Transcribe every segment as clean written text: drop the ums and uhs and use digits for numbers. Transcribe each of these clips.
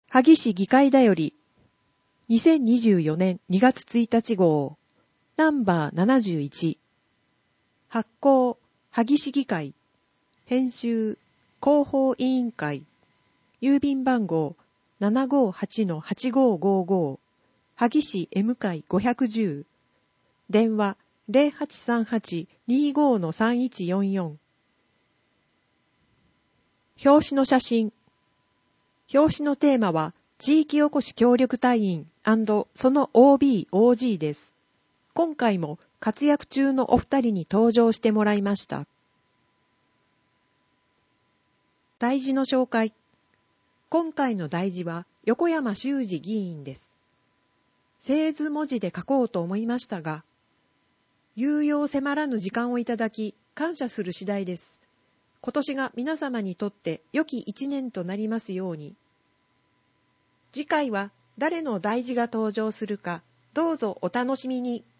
萩市議会だより2024年2月1日号ナンバー71発行萩市議会編集広報委員会郵便番号 758-8555 萩市 M 会510電話 0838-25-3144 表紙の写真表紙のテーマは地域おこし協力隊員&その OB/OG です。今回も活躍中のお二人に登場してもらいました。題字の紹介。今回の題字は横山修司議員です。製図文字で書こうと思いましたが、有用迫らぬ時間をいただき感謝する次第です。今年が皆様にとって良き一年となりますように。次回は誰の題字が登場するか、どうぞお楽しみに。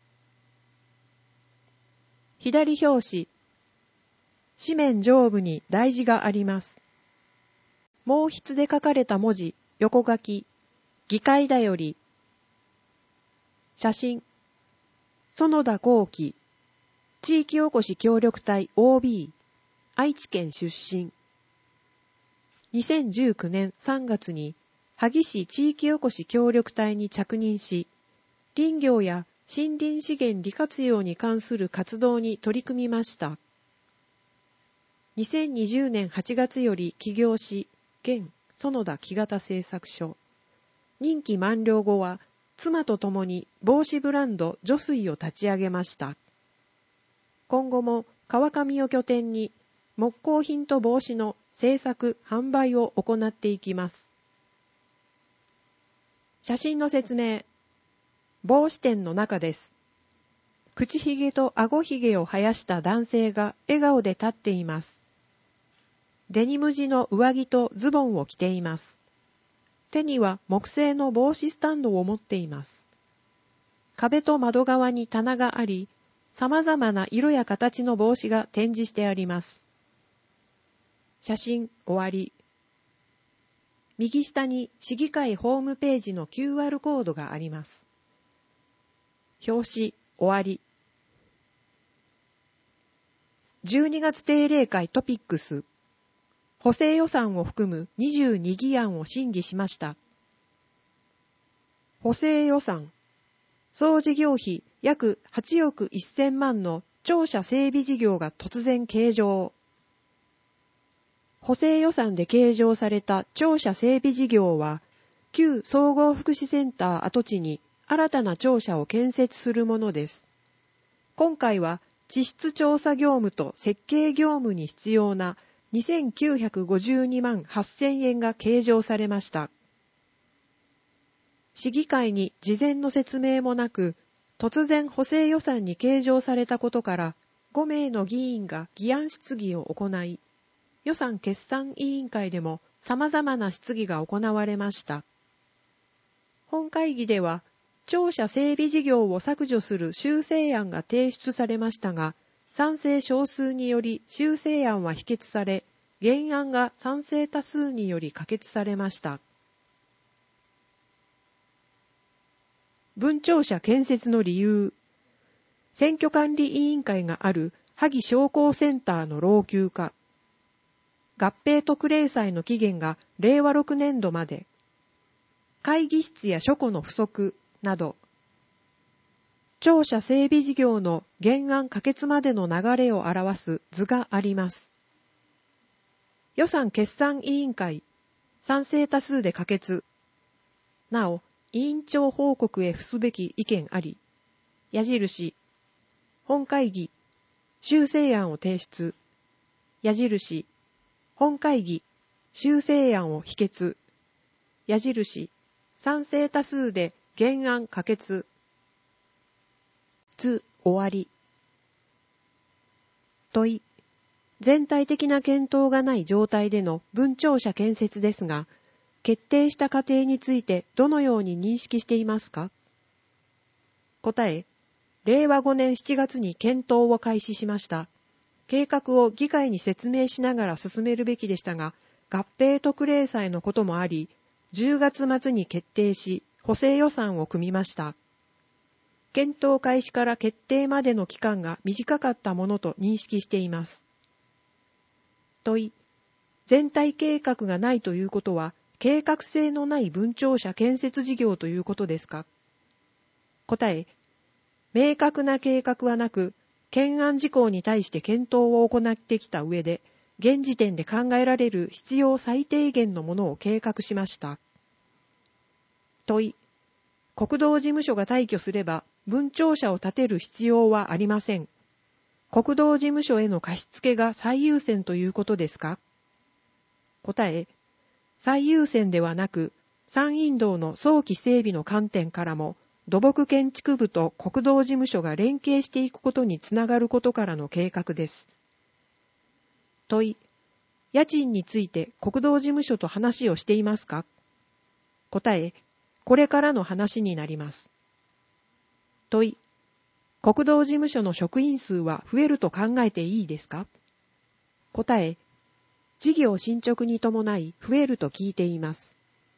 左表紙。紙面上部に題字があります。毛筆で書かれた文字、横書き、議会だより。写真。園田幸喜。地域おこし協力隊 OB。愛知県出身。2019年3月に萩市地域おこし協力隊に着任し、林業や森林資源利活用に関する活動に取り組みました。2020年8月より起業し、現園田木型製作所。任期満了後は、妻と共に帽子ブランド女水を立ち上げました。今後も川上を拠点に、木工品と帽子の製作・販売を行っていきます。写真の説明。帽子店の中です。口ひげと顎ひげを生やした男性が笑顔で立っています。デニム地の上着とズボンを着ています。手には木製の帽子スタンドを持っています。壁と窓側に棚があり、様々な色や形の帽子が展示してあります。写真終わり。右下に市議会ホームページの QR コードがあります。表紙終わり。12月定例会トピックス。補正予算を含む22議案を審議しました。補正予算。総事業費約8億1000万の庁舎整備事業が突然計上。補正予算で計上された庁舎整備事業は、旧総合福祉センター跡地に新たな庁舎を建設するものです。今回は地質調査業務と設計業務に必要な2952万8000円が計上されました。市議会に事前の説明もなく、突然補正予算に計上されたことから、5名の議員が議案質疑を行い、予算決算委員会でも様々な質疑が行われました。本会議では、庁舎整備事業を削除する修正案が提出されましたが、賛成少数により修正案は否決され、原案が賛成多数により可決されました。分庁舎建設の理由。選挙管理委員会がある萩商工センターの老朽化。合併特例債の期限が令和6年度まで。会議室や書庫の不足など。庁舎整備事業の原案可決までの流れを表す図があります。予算決算委員会、賛成多数で可決。なお、委員長報告へ付すべき意見あり。矢印。本会議、修正案を提出。矢印。本会議、修正案を否決。矢印。賛成多数で原案可決。図終わり。問い。全体的な検討がない状態での分庁舎建設ですが、決定した過程についてどのように認識していますか？答え。令和5年7月に検討を開始しました。計画を議会に説明しながら進めるべきでしたが、合併特例債のこともあり、 10月末に決定し、補正予算を組みました。検討開始から決定までの期間が短かったものと認識しています。問い、全体計画がないということは、計画性のない分庁舎建設事業ということですか？答え、明確な計画はなく、懸案事項に対して検討を行ってきた上で、現時点で考えられる必要最低限のものを計画しました。問い、国道事務所が退去すれば、分庁舎を建てる必要はありません。国道事務所への貸し付けが最優先ということですか？答え、最優先ではなく、山陰道の早期整備の観点からも、土木建築部と国道事務所が連携していくことにつながることからの計画です。問い、家賃について国道事務所と話をしていますか？答え、これからの話になります。問い、国道事務所の職員数は増えると考えていいですか？答え、事業進捗に伴い増えると聞いています。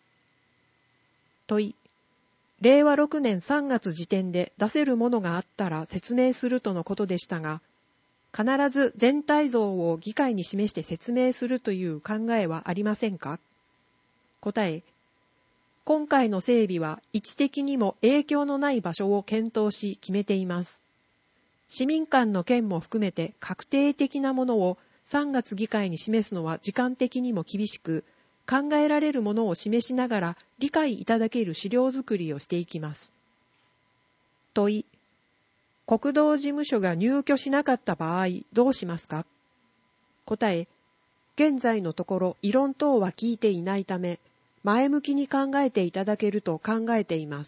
問い、令和6年3月時点で出せるものがあったら説明するとのことでしたが、必ず全体像を議会に示して説明するという考えはありませんか？答え、今回の整備は位置的にも影響のない場所を検討し決めています。市民間の件も含めて確定的なものを3月議会に示すのは時間的にも厳しく、考えられるものを示しながら理解いただける資料作りをしていきます。問い、国道事務所が入居しなかった場合どうしますか？答え、現在のところ異論等は聞いていないため、前向きに考えていただけると考えています。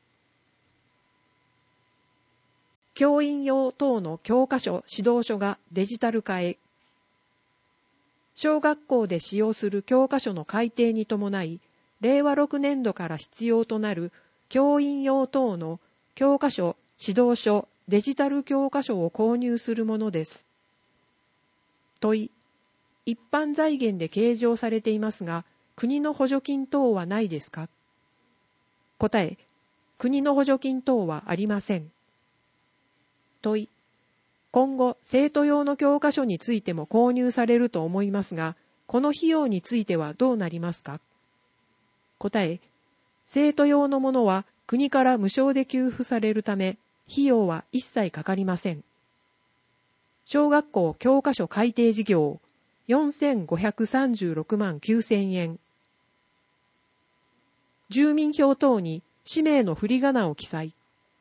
教員用等の教科書・指導書がデジタル化へ。小学校で使用する教科書の改訂に伴い、令和6年度から必要となる教員用等の教科書・指導書、デジタル教科書を購入するものです。問い、一般財源で計上されていますが、国の補助金等はないですか？答え、国の補助金等はありません。問い、今後、生徒用の教科書についても購入されると思いますが、この費用についてはどうなりますか？答え、生徒用のものは国から無償で給付されるため、費用は一切かかりません。小学校教科書改訂事業、4536万9000円。住民票等に氏名の振り仮名を記載。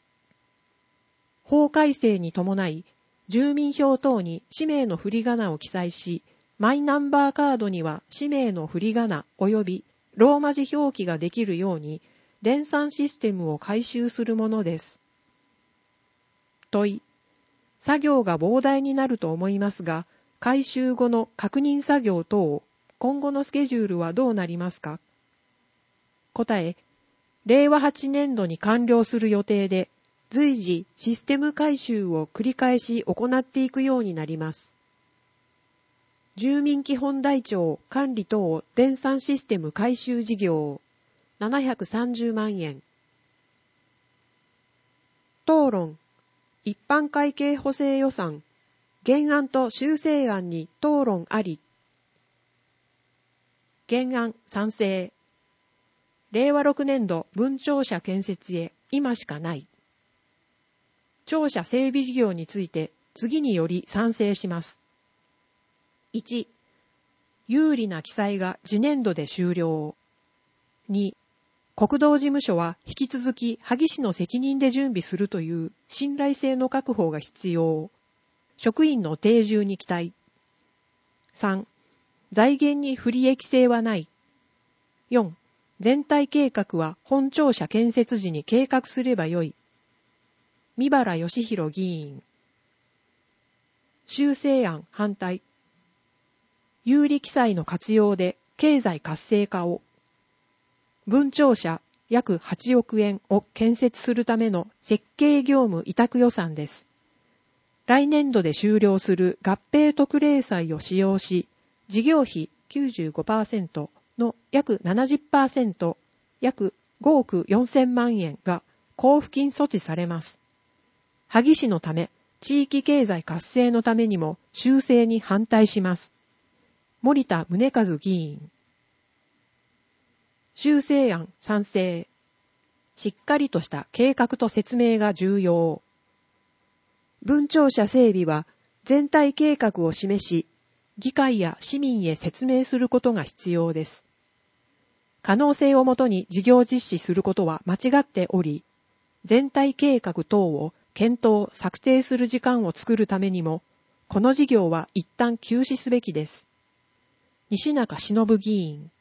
法改正に伴い、住民票等に氏名の振り仮名を記載し、マイナンバーカードには氏名の振り仮名及びローマ字表記ができるように、電算システムを改修するものです。問い、作業が膨大になると思いますが、改修後の確認作業等、今後のスケジュールはどうなりますか？答え、令和8年度に完了する予定で、随時システム改修を繰り返し行っていくようになります。住民基本台帳管理等電算システム改修事業730万円。討論、一般会計補正予算、原案と修正案に討論あり。原案賛成。令和6年度分庁舎建設へ今しかない。庁舎整備事業について次により賛成します。1、有利な記載が次年度で終了。2、国道事務所は引き続き萩市の責任で準備するという信頼性の確保が必要。職員の定住に期待。3、財源に不利益性はない。4、全体計画は本庁舎建設時に計画すればよい。三原義弘議員。修正案反対。有利記載の活用で経済活性化を。分庁舎約8億円を建設するための設計業務委託予算です。来年度で終了する合併特例債を使用し、事業費 95%、 の約 70%、約5億4000万円が交付金措置されます。萩市のため、地域経済活性のためにも修正に反対します。森田宗和議員。修正案賛成。しっかりとした計画と説明が重要。分庁舎整備は全体計画を示し、議会や市民へ説明することが必要です。可能性をもとに事業実施することは間違っており、全体計画等を検討・策定する時間を作るためにも、この事業は一旦休止すべきです。西中忍議員。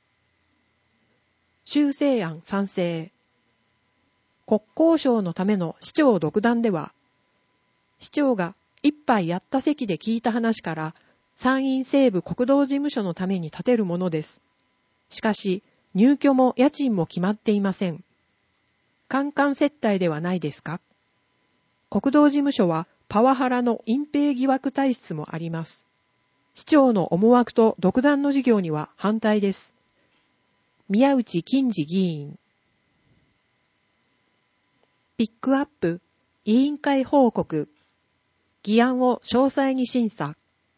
修正案賛成。国交省のための市長独断では、市長が一杯やった席で聞いた話から参院西部国道事務所のために建てるものです。しかし、入居も家賃も決まっていません。カンカン接待ではないですか？国道事務所はパワハラの隠蔽疑惑体質もあります。市長の思惑と独断の事業には反対です。宮内金次議員。ピックアップ、委員会報告。議案を詳細に審査。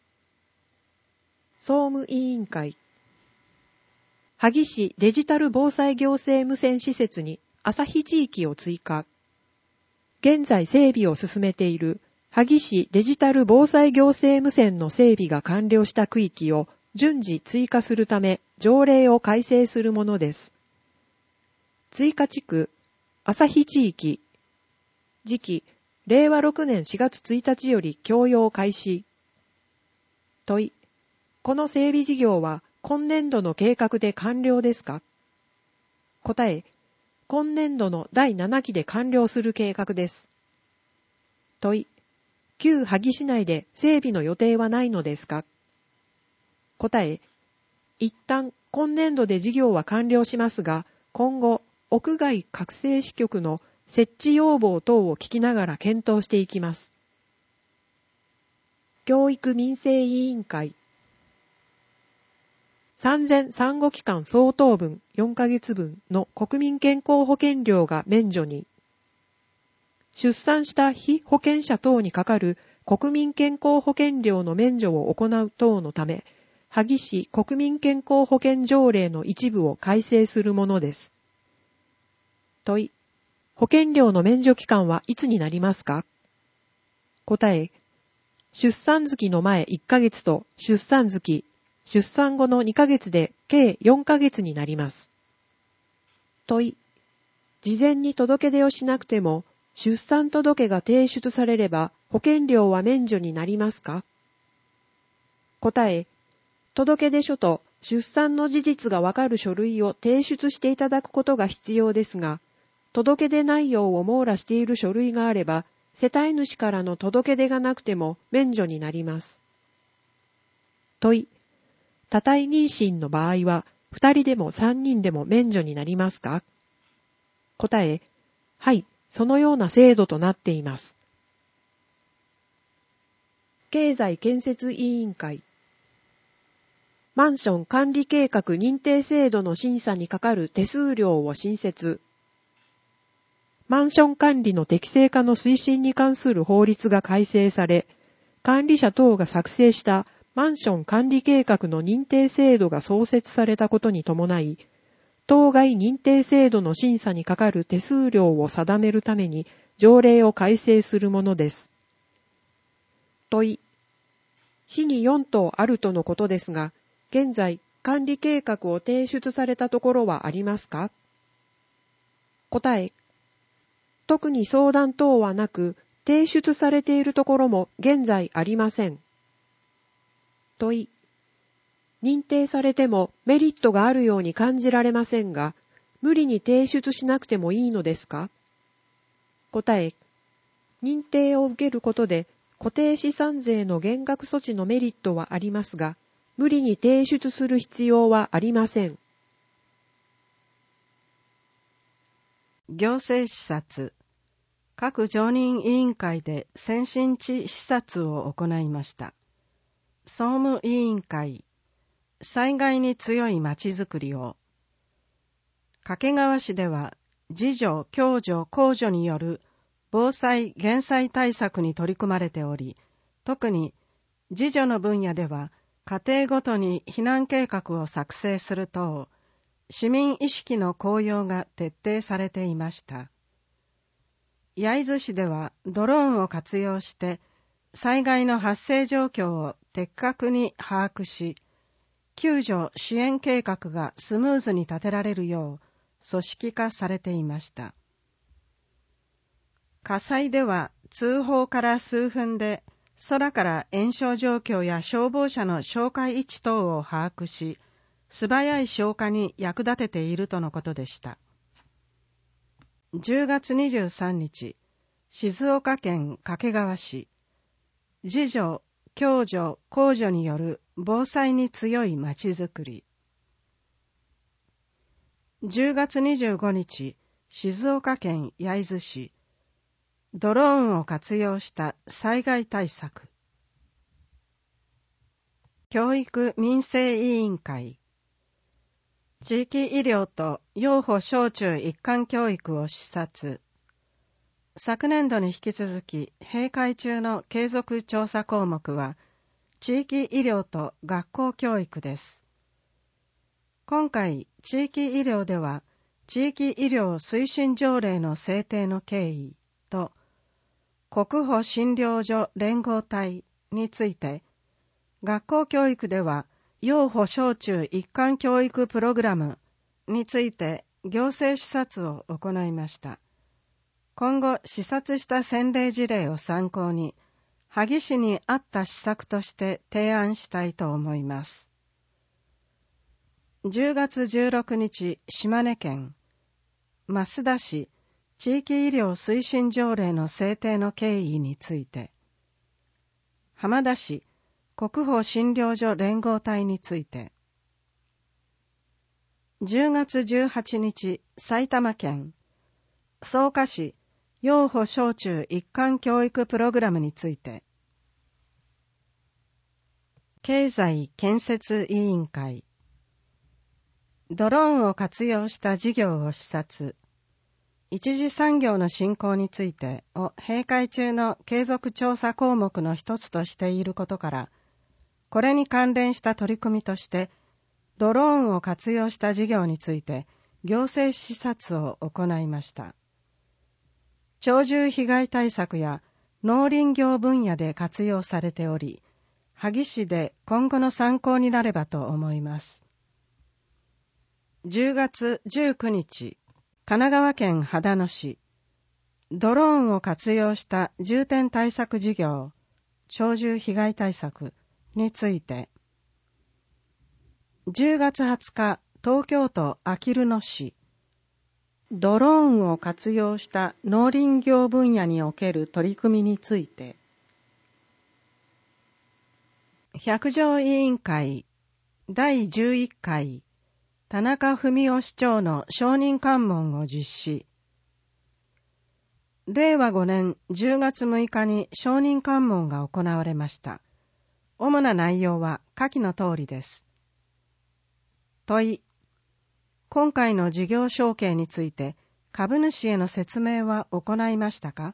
総務委員会。萩市デジタル防災行政無線施設に旭地域を追加。現在整備を進めている萩市デジタル防災行政無線の整備が完了した区域を順次追加するため条例を改正するものです。追加地区、旭地域。時期、令和6年4月1日より供用開始。問い。この整備事業は今年度の計画で完了ですか？答え。今年度の第7期で完了する計画です。問い。旧萩市内で整備の予定はないのですか？答え。一旦今年度で事業は完了しますが、今後、屋外拡声支局の設置要望等を聞きながら検討していきます。教育民生委員会。産前産後期間相当分4ヶ月分の国民健康保険料が免除に。出産した被保険者等にかかる国民健康保険料の免除を行う等のため、萩市国民健康保険条例の一部を改正するものです。問い。保険料の免除期間はいつになりますか？答え。出産月の前1ヶ月と出産月、出産後の2ヶ月で計4ヶ月になります。問い。事前に届け出をしなくても、出産届が提出されれば保険料は免除になりますか？答え。届出書と出産の事実がわかる書類を提出していただくことが必要ですが、届出内容を網羅している書類があれば、世帯主からの届け出がなくても免除になります。問い。多体妊娠の場合は、2人でも3人でも免除になりますか？答え。はい、そのような制度となっています。経済建設委員会。マンション管理計画認定制度の審査にかかる手数料を新設。マンション管理の適正化の推進に関する法律が改正され、管理者等が作成したマンション管理計画の認定制度が創設されたことに伴い、当該認定制度の審査にかかる手数料を定めるために条例を改正するものです。問い。市に4棟あるとのことですが、現在管理計画を提出されたところはありますか？答え。特に相談等はなく、提出されているところも現在ありません。問い。認定されてもメリットがあるように感じられませんが、無理に提出しなくてもいいのですか？答え。認定を受けることで固定資産税の減額措置のメリットはありますが、無理に提出する必要はありません。 行政視察。各常任委員会で先進地視察を行いました。総務委員会。 災害に強いまちづくりを。掛川市では自助・共助・公助による防災・減災対策に取り組まれており、特に自助の分野では家庭ごとに避難計画を作成する等、市民意識の高揚が徹底されていました。焼津市ではドローンを活用して災害の発生状況を的確に把握し、救助支援計画がスムーズに立てられるよう組織化されていました。火災では通報から数分で空から延焼状況や消防車の消火位置等を把握し、素早い消火に役立てているとのことでした。10月23日、静岡県掛川市、自助・共助・公助による防災に強いまちづくり。10月25日、静岡県焼津市、ドローンを活用した災害対策。教育民生委員会、地域医療と幼保小中一貫教育を視察。昨年度に引き続き閉会中の継続調査項目は地域医療と学校教育です。今回地域医療では地域医療推進条例の制定の経緯と国保診療所連合体について、学校教育では幼保小中一貫教育プログラムについて行政視察を行いました。今後視察した先例事例を参考に、萩市に合った施策として提案したいと思います。10月16日、島根県益田市地域医療推進条例の制定の経緯について、浜田市国保診療所連合体について、10月18日、埼玉県草加市幼保小中一貫教育プログラムについて、経済建設委員会、ドローンを活用した事業を視察、一次産業の振興についてを閉会中の継続調査項目の一つとしていることから、これに関連した取り組みとして、ドローンを活用した事業について行政視察を行いました。鳥獣被害対策や農林業分野で活用されており、萩市で今後の参考になればと思います。10月19日、神奈川県秦野市、ドローンを活用した重点対策事業、鳥獣被害対策について、10月20日、東京都あきる野市、ドローンを活用した農林業分野における取り組みについて、百条委員会第11回田中文雄市長の承認喚問を実施。令和5年10月6日に承認喚問が行われました。主な内容は下記の通りです。問い、今回の事業承継について株主への説明は行いましたか？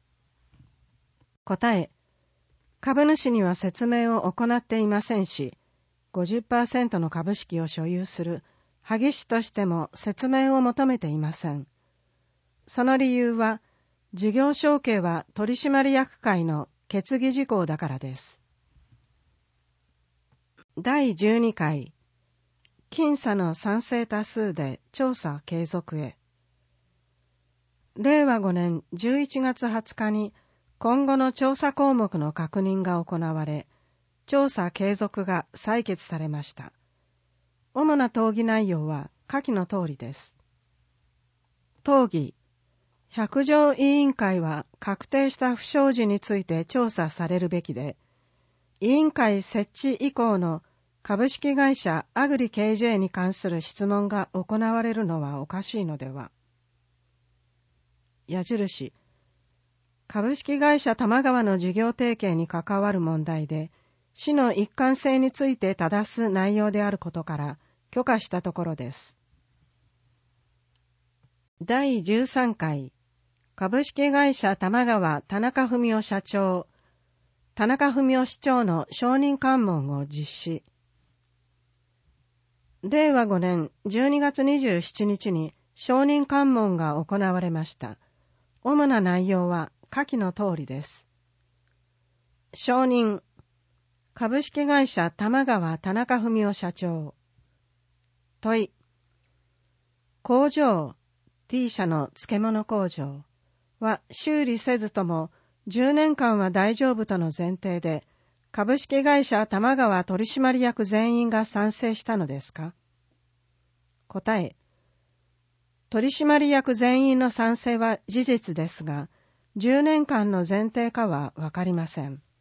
答え、株主には説明を行っていませんし、50% の株式を所有する萩市としても説明を求めていません。その理由は、事業承継は取締役会の決議事項だからです。第12回僅差の賛成多数で調査継続へ。令和5年11月20日に今後の調査項目の確認が行われ、調査継続が採決されました。主な討議内容は下記の通りです。討議、百条委員会は確定した不祥事について調査されるべきで、委員会設置以降の株式会社アグリ KJ に関する質問が行われるのはおかしいのでは。矢印、株式会社玉川の事業提携に関わる問題で、 市の一貫性について正す内容であることから許可したところです。第13回株式会社玉川田中文夫社長、田中文夫市長の証人喚問を実施。令和5年12月27日に証人喚問が行われました。主な内容は下記の通りです。証人、株式会社玉川田中文夫社長。問い、工場、T 社の漬物工場は修理せずとも10年間は大丈夫との前提で、株式会社玉川取締役全員が賛成したのですか？答え、取締役全員の賛成は事実ですが、10年間の前提かはわかりません。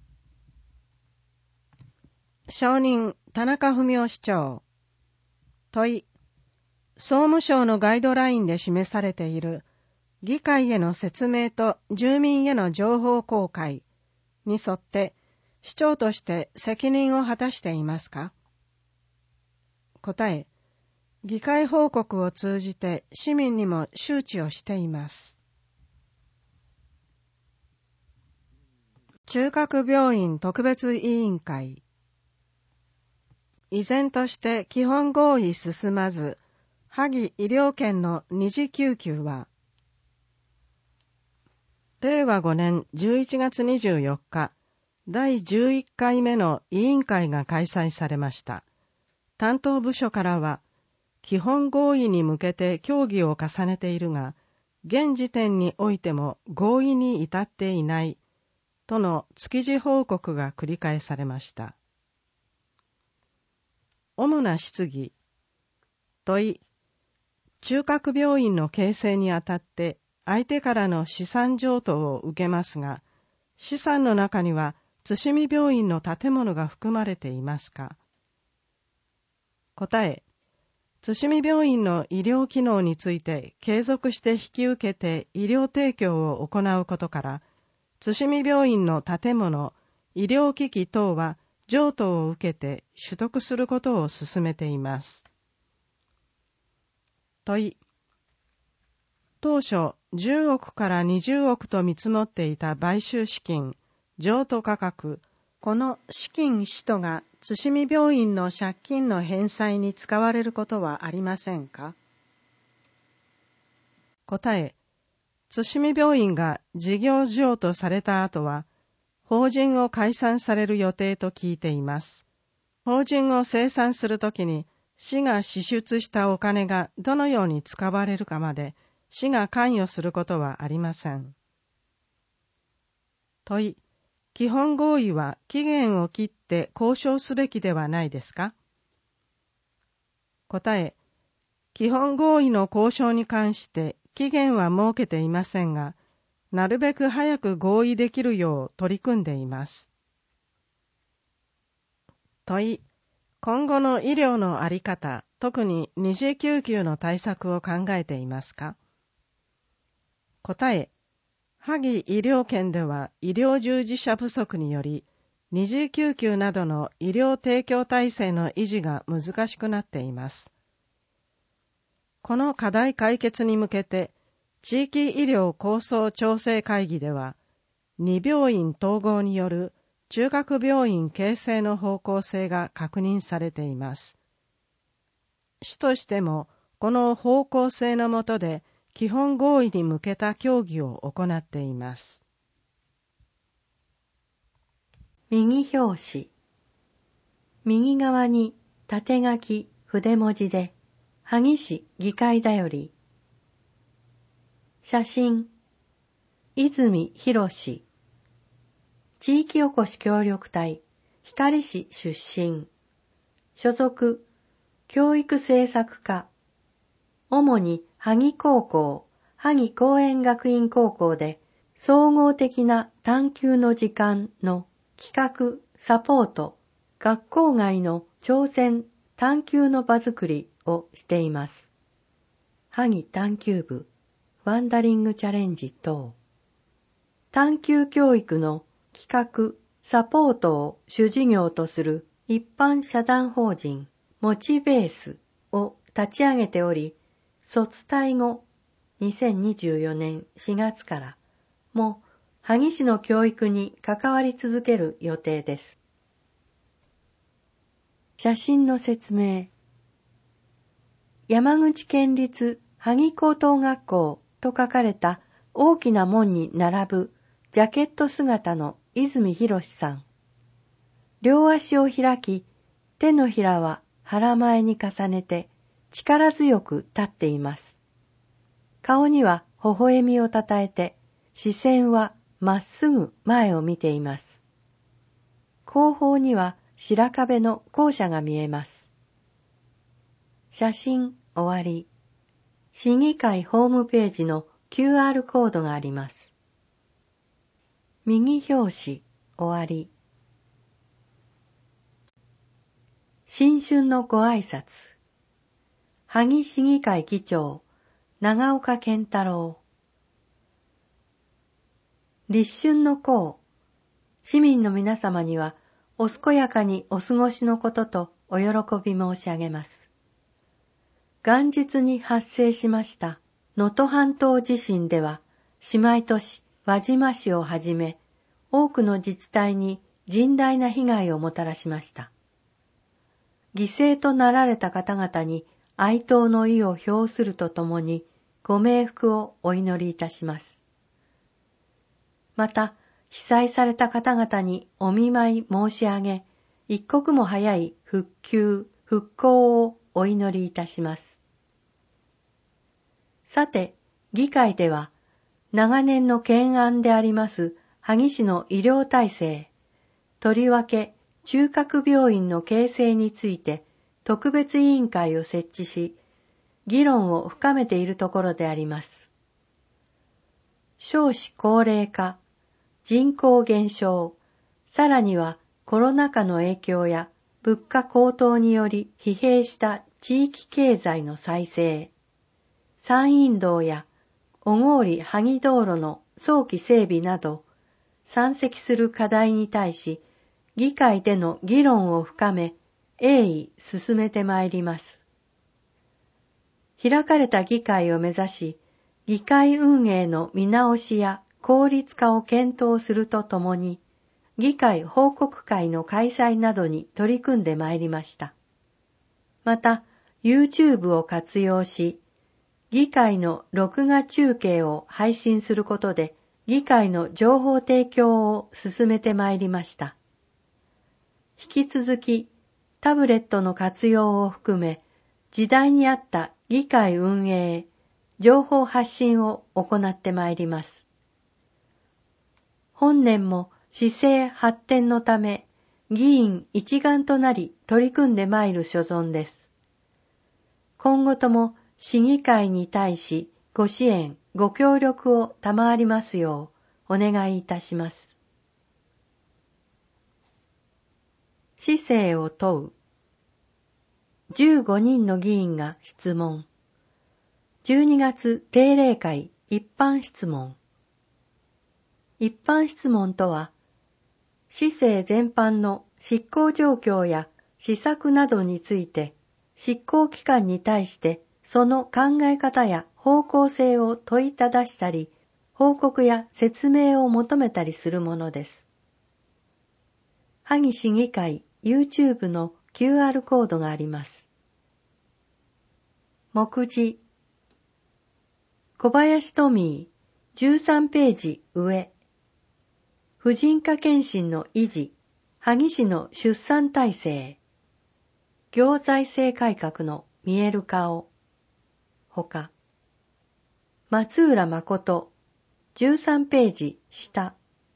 証人、田中文夫市長。問い、総務省のガイドラインで示されている議会への説明と住民への情報公開に沿って市長として責任を果たしていますか？答え、議会報告を通じて市民にも周知をしています。中核病院特別委員会。依然として基本合意進まず、萩医療圏の二次救急は、令和5年11月24日、第11回目の委員会が開催されました。担当部署からは、基本合意に向けて協議を重ねているが、現時点においても合意に至っていない、との築地報告が繰り返されました。主な質疑。問い、中核病院の形成にあたって相手からの資産譲渡を受けますが、資産の中には津見病院の建物が含まれていますか？答え、津見病院の医療機能について継続して引き受けて医療提供を行うことから、津見病院の建物、医療機器等は譲渡を受けて取得することを進めています。問い、当初10億から20億と見積もっていた買収資金、譲渡価格、この資金使途が津見病院の借金の返済に使われることはありませんか？答え、津見病院が事業譲渡された後は、法人を解散される予定と聞いています。法人を清算するときに、市が支出したお金がどのように使われるかまで、市が関与することはありません。問い、基本合意は期限を切って交渉すべきではないですか？答え、基本合意の交渉に関して期限は設けていませんが、なるべく早く合意できるよう取り組んでいます。問い、今後の医療の在り方、特に二次救急の対策を考えていますか？答え、萩医療圏では医療従事者不足により、二次救急などの医療提供体制の維持が難しくなっています。この課題解決に向けて、地域医療構想調整会議では、2病院統合による中核病院形成の方向性が確認されています。市としても、この方向性の下で、基本合意に向けた協議を行っています。 右表紙。右側に縦書き筆文字で、萩市議会だより。写真、泉博史。地域おこし協力隊、光市出身。所属、教育政策課。主に萩高校、萩公園学院高校で総合的な探究の時間の企画、サポート、学校外の挑戦、探究の場づくりをしています。萩探究部、ワンダリングチャレンジ等。探究教育の企画、 サポートを主事業とする一般社団法人モチベースを立ち上げており、卒退後2024年4月からも萩市の教育に関わり続ける予定です。写真の説明。山口県立萩高等学校と書かれた大きな門に並ぶジャケット姿の泉博さん。両足を開き、手のひらは腹前に重ねて力強く立っています。顔には微笑みをたたえて、視線はまっすぐ前を見ています。後方には白壁の校舎が見えます。写真終わり。市議会ホームページの QR コードがあります。右表紙終わり。新春のご挨拶。萩市議会議長、長岡健太郎。立春の幸、市民の皆様にはお健やかにお過ごしのこととお喜び申し上げます。元日に発生しました能登半島地震では、姉妹都市輪島市をはじめ、多くの自治体に甚大な被害をもたらしました。犠牲となられた方々に哀悼の意を表するとともに、ご冥福をお祈りいたします。また、被災された方々にお見舞い申し上げ、一刻も早い復旧・復興をお祈りいたします。さて、議会では、長年の懸案であります萩市の医療体制、とりわけ中核病院の形成について特別委員会を設置し、議論を深めているところであります。少子高齢化、人口減少、さらにはコロナ禍の影響や物価高騰により疲弊した地域経済の再生、山陰道や小郡萩道路の早期整備など、山積する課題に対し、議会での議論を深め、鋭意進めてまいります。開かれた議会を目指し、議会運営の見直しや効率化を検討するとともに、議会報告会の開催などに取り組んでまいりました。また、YouTube を活用し、議会の録画中継を配信することで、議会の情報提供を進めてまいりました。引き続き、タブレットの活用を含め、時代に合った議会運営、情報発信を行ってまいります。本年も市政発展のため、議員一丸となり取り組んでまいる所存です。今後とも市議会に対しご支援、ご協力を賜りますようお願いいたします。市政を問う。15人の議員が質問。12月定例会一般質問。一般質問とは、市政全般の執行状況や施策などについて、執行機関に対してその考え方や方向性を問いただしたり、報告や説明を求めたりするものです。萩市議会 YouTube の QR コードがあります。目次。小林トミー、13ページ上。婦人科検診の維持、萩市の出産体制。行財政改革の見える顔。ほか。松浦誠、13ページ下。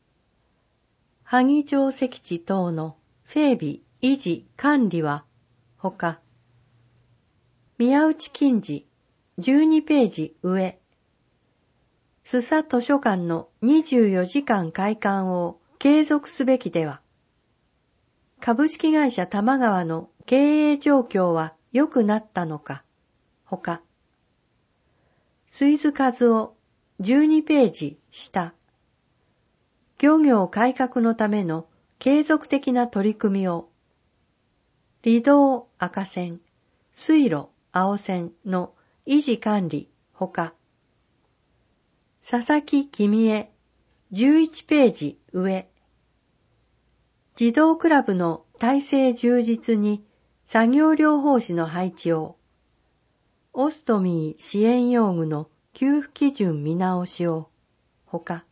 萩城跡地等の整備、維持、管理は、ほか。宮内金次、12ページ上。須佐図書館の24時間開館を継続すべきでは。株式会社玉川の経営状況は良くなったのか。ほか。水津和夫、12ページ下。漁業改革のための継続的な取り組みを、離道赤線、水路青線の維持管理ほか、佐々木君江11ページ上、児童クラブの体制充実に作業療法士の配置を、オストミー支援用具の給付基準見直しを、ほか、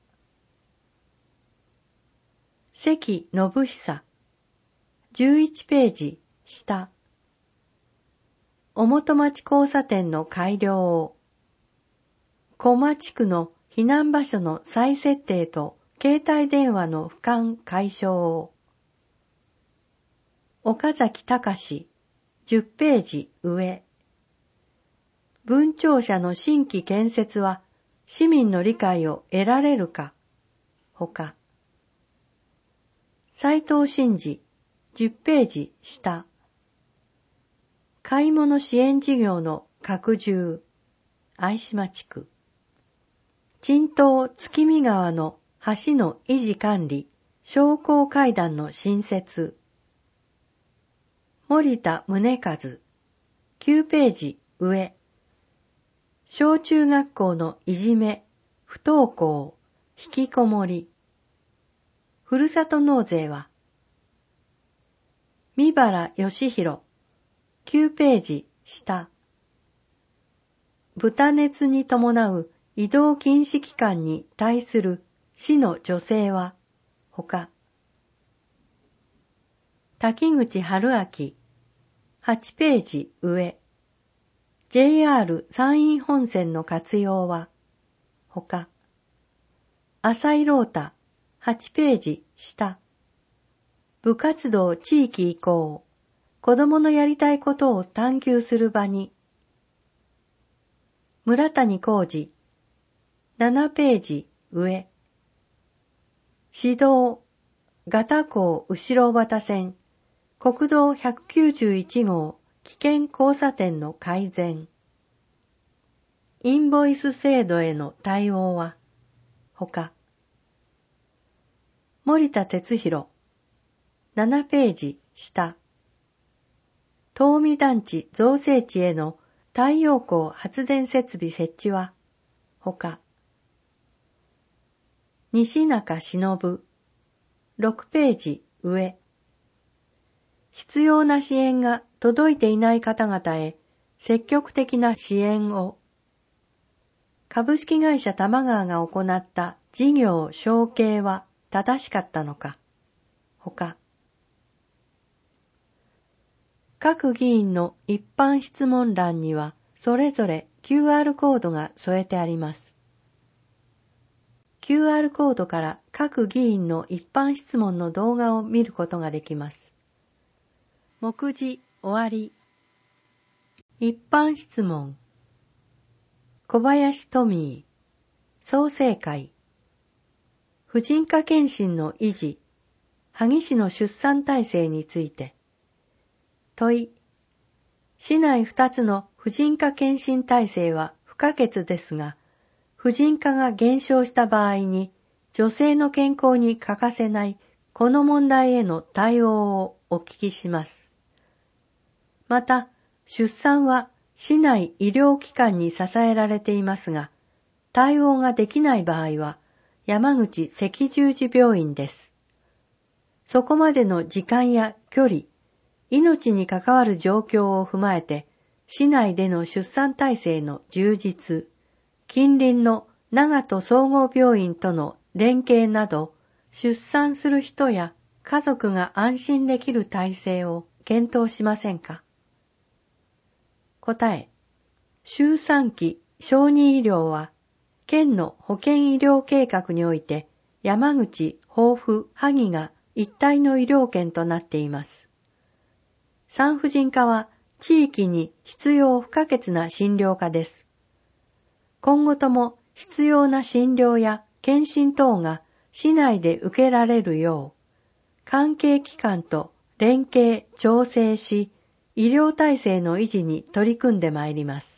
関信久11ページ下、小本町交差点の改良を、小間地区の避難場所の再設定と携帯電話の不完解消を、岡崎隆10ページ上、分庁舎の新規建設は市民の理解を得られるか、ほか、斉藤真二10ページ下、買い物支援事業の拡充、相島地区、陳東月見川の橋の維持管理、昇降階段の新設、森田宗和9ページ上、小中学校のいじめ、不登校、引きこもり、ふるさと納税は、三原義弘9ページ下、豚熱に伴う移動禁止期間に対する市の助成は、ほか、滝口春明8ページ上、JR 山陰本線の活用は、ほか、浅井朗太8ページ下、部活動地域移行、子供のやりたいことを探求する場に、村谷浩二7ページ上、市道、ガタ港後ろ端線、国道191号危険交差点の改善、インボイス制度への対応は、ほか、森田哲弘7ページ下、東海団地造成地への太陽光発電設備設置は、ほか、西中忍6ページ上、必要な支援が届いていない方々へ積極的な支援を、株式会社玉川が行った事業承継は正しかったのか、ほか、各議員の一般質問欄にはそれぞれ QR コードが添えてあります。QR コードから各議員の一般質問の動画を見ることができます。目次終わり。一般質問。小林富創成会。婦人科検診の維持、萩市の出産体制について。問い。市内2つの婦人科検診体制は不可欠ですが、婦人科が減少した場合に、女性の健康に欠かせないこの問題への対応をお聞きします。また、出産は市内医療機関に支えられていますが、対応ができない場合は、山口赤十字病院です。そこまでの時間や距離、命に関わる状況を踏まえて、市内での出産体制の充実、近隣の長門総合病院との連携など、出産する人や家族が安心できる体制を検討しませんか。答え、周産期小児医療は、県の保健医療計画において、山口、防府、萩が一体の医療圏となっています。産婦人科は地域に必要不可欠な診療科です。今後とも必要な診療や検診等が市内で受けられるよう、関係機関と連携・調整し、医療体制の維持に取り組んでまいります。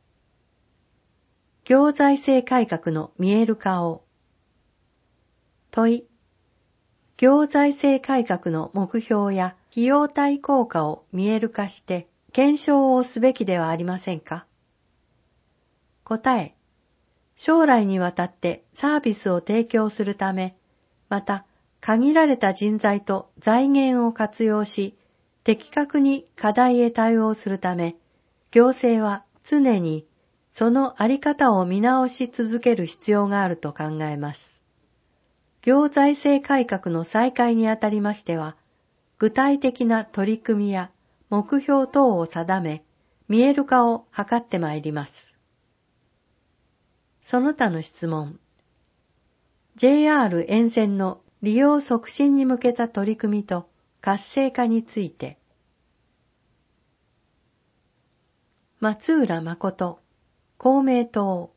行財政改革の見える化を。問い。 行財政改革の目標や費用対効果を見える化して検証をすべきではありませんか。答え、将来にわたってサービスを提供するため、また限られた人材と財源を活用し、的確に課題へ対応するため、行政は常にそのあり方を見直し続ける必要があると考えます。行財政改革の再開にあたりましては、具体的な取り組みや目標等を定め、見える化を図ってまいります。その他の質問。JR 沿線の利用促進に向けた取り組みと活性化について。松浦誠、公明党。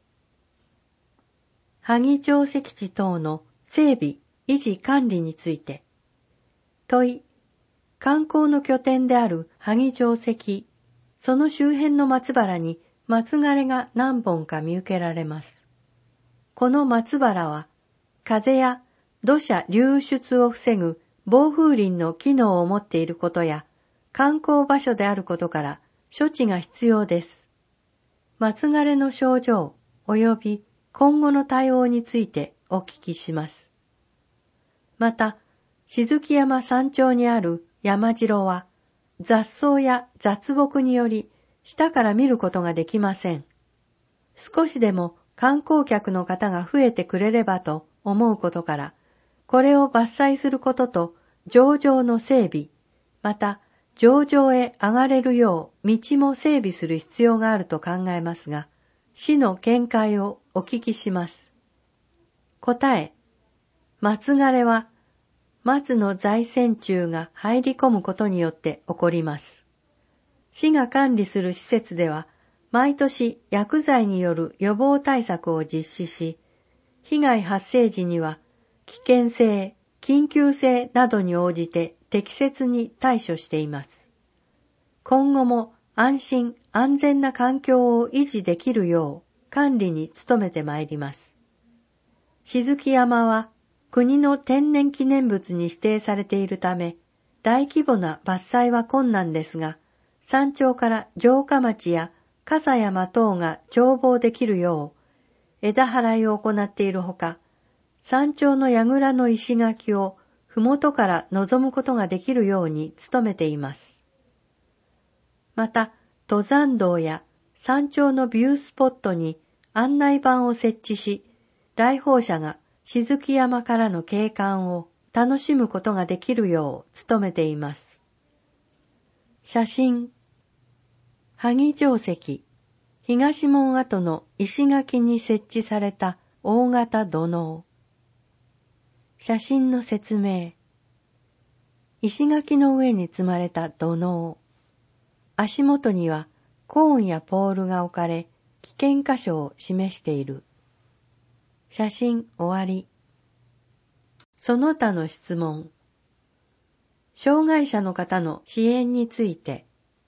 萩城跡地等の整備、維持管理について。問い。観光の拠点である萩城跡、その周辺の松原に松枯れが何本か見受けられます。この松原は、風や土砂流出を防ぐ防風林の機能を持っていることや、観光場所であることから処置が必要です。松枯れの症状及び今後の対応についてお聞きします。また、静木山山頂にある山城は雑草や雑木により下から見ることができません。少しでも観光客の方が増えてくれればと思うことから、これを伐採することと上場の整備、また上場へ上がれるよう道も整備する必要があると考えますが、市の見解をお聞きします。答え、松枯れは松の在線虫が入り込むことによって起こります。市が管理する施設では、毎年薬剤による予防対策を実施し、被害発生時には危険性、緊急性などに応じて適切に対処しています。今後も安心安全な環境を維持できるよう管理に努めてまいります。静木山は国の天然記念物に指定されているため、大規模な伐採は困難ですが、山頂から城下町や笠山等が眺望できるよう、枝払いを行っているほか、山頂の櫓の石垣をふもとから望むことができるように努めています。また、登山道や山頂のビュースポットに案内板を設置し、来訪者が静木山からの景観を楽しむことができるよう努めています。写真。萩城跡、東門跡の石垣に設置された大型土のう。写真の説明。石垣の上に積まれた土のう。足元にはコーンやポールが置かれ、危険箇所を示している。写真終わり。その他の質問。障害者の方の支援について。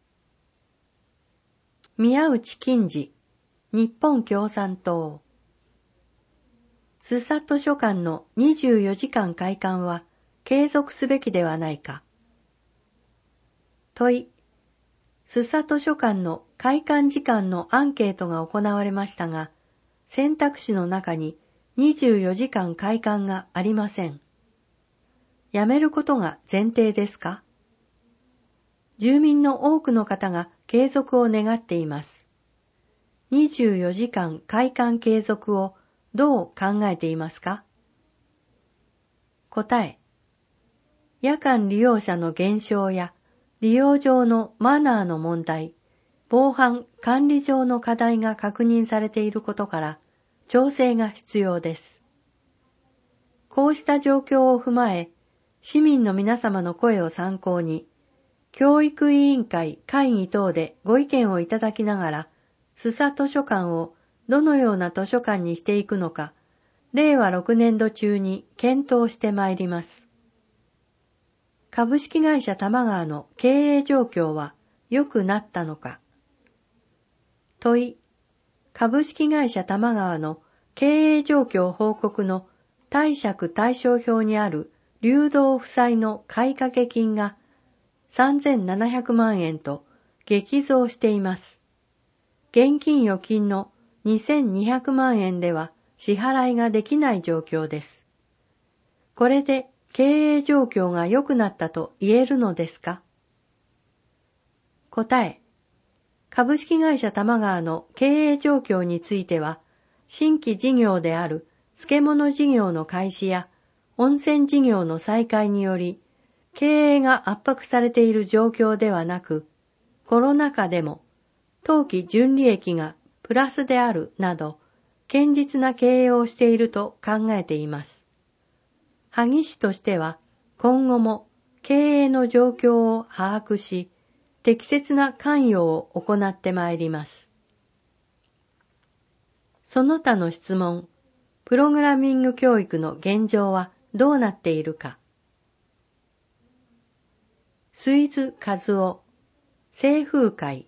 宮内金次、日本共産党。須佐図書館の24時間開館は継続すべきではないか。問い。須佐図書館の開館時間のアンケートが行われましたが、選択肢の中に24時間開館がありません。やめることが前提ですか？住民の多くの方が継続を願っています。24時間開館継続をどう考えていますか？答え。夜間利用者の減少や利用上のマナーの問題、防犯管理上の課題が確認されていることから調整が必要です。こうした状況を踏まえ、市民の皆様の声を参考に、教育委員会会議等でご意見をいただきながら、須佐図書館をどのような図書館にしていくのか、令和6年度中に検討してまいります。株式会社玉川の経営状況は良くなったのか。問い。株式会社玉川の経営状況報告の貸借対照表にある流動負債の買掛金が3700万円と激増しています。現金預金の2200万円では支払いができない状況です。これで経営状況が良くなったと言えるのですか？答え、株式会社玉川の経営状況については、新規事業である漬物事業の開始や温泉事業の再開により、経営が圧迫されている状況ではなく、コロナ禍でも当期純利益がプラスであるなど、堅実な経営をしていると考えています。萩市としては、今後も経営の状況を把握し、適切な関与を行ってまいります。その他の質問、プログラミング教育の現状はどうなっているか。水津和夫、清風会。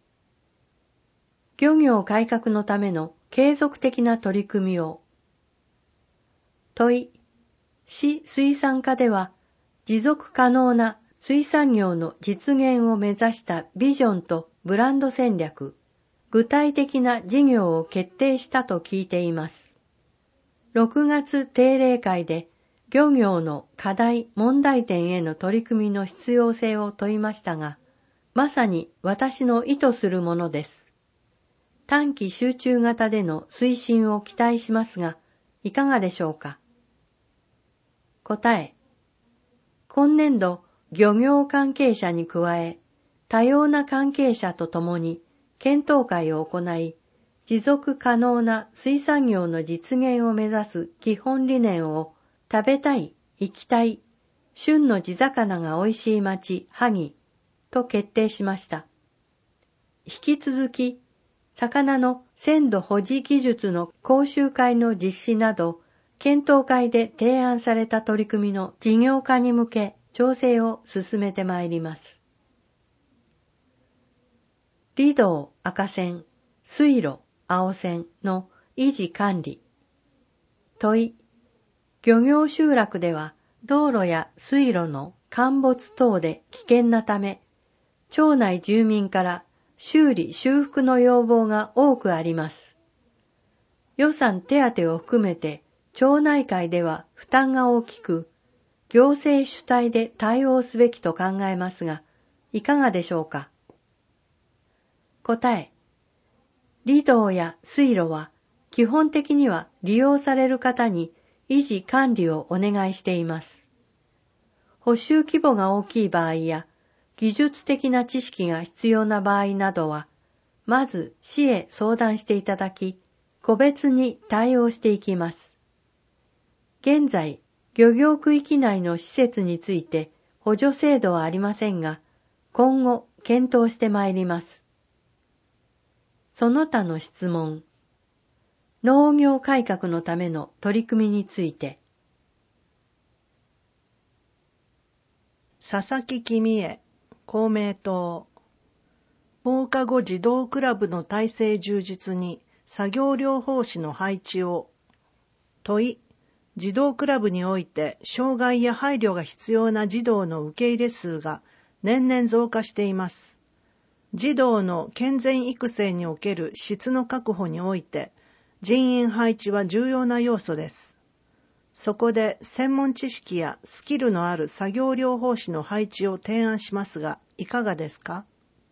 漁業改革のための継続的な取り組みを。問い、市水産課では持続可能な水産業の実現を目指したビジョンとブランド戦略、具体的な事業を決定したと聞いています。6月定例会で漁業の課題問題点への取り組みの必要性を問いましたが、まさに私の意図するものです。短期集中型での推進を期待しますが、いかがでしょうか。答え、今年度漁業関係者に加え、多様な関係者とともに検討会を行い、持続可能な水産業の実現を目指す基本理念を、食べたい、生きたい、旬の地魚が美味しい町、萩と決定しました。引き続き、魚の鮮度保持技術の講習会の実施など、検討会で提案された取り組みの事業化に向け、調整を進めてまいります。離道赤線、水路青線の維持管理。問い、漁業集落では道路や水路の陥没等で危険なため、町内住民から修理修復の要望が多くあります。予算手当を含めて町内会では負担が大きく、行政主体で対応すべきと考えますが、いかがでしょうか。答え、離道や水路は基本的には利用される方に維持管理をお願いしています。補修規模が大きい場合や技術的な知識が必要な場合などは、まず市へ相談していただき、個別に対応していきます。現在、漁業区域内の施設について補助制度はありませんが、今後検討してまいります。その他の質問。農業改革のための取り組みについて。 佐々木公恵、公明党。放課後児童クラブの体制充実に作業療法士の配置を。問い、児童クラブにおいて障害や配慮が必要な児童の受け入れ数が年々増加しています。児童の健全育成における質の確保において、人員配置は重要な要素です。そこで専門知識やスキルのある作業療法士の配置を提案しますが、いかがですか？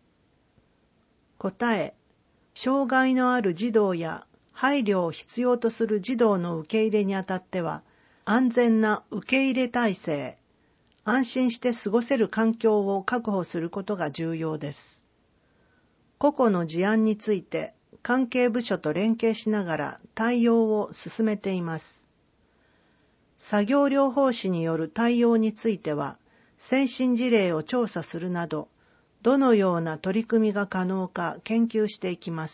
答え、障害のある児童や配慮を必要とする児童の受け入れにあたっては、安全な受け入れ体制、安心して過ごせる環境を確保することが重要です。個々の事案について関係部署と連携しながら対応を進めています。作業療法士による対応については、先進事例を調査するなど、どのような取り組みが可能か研究していきます。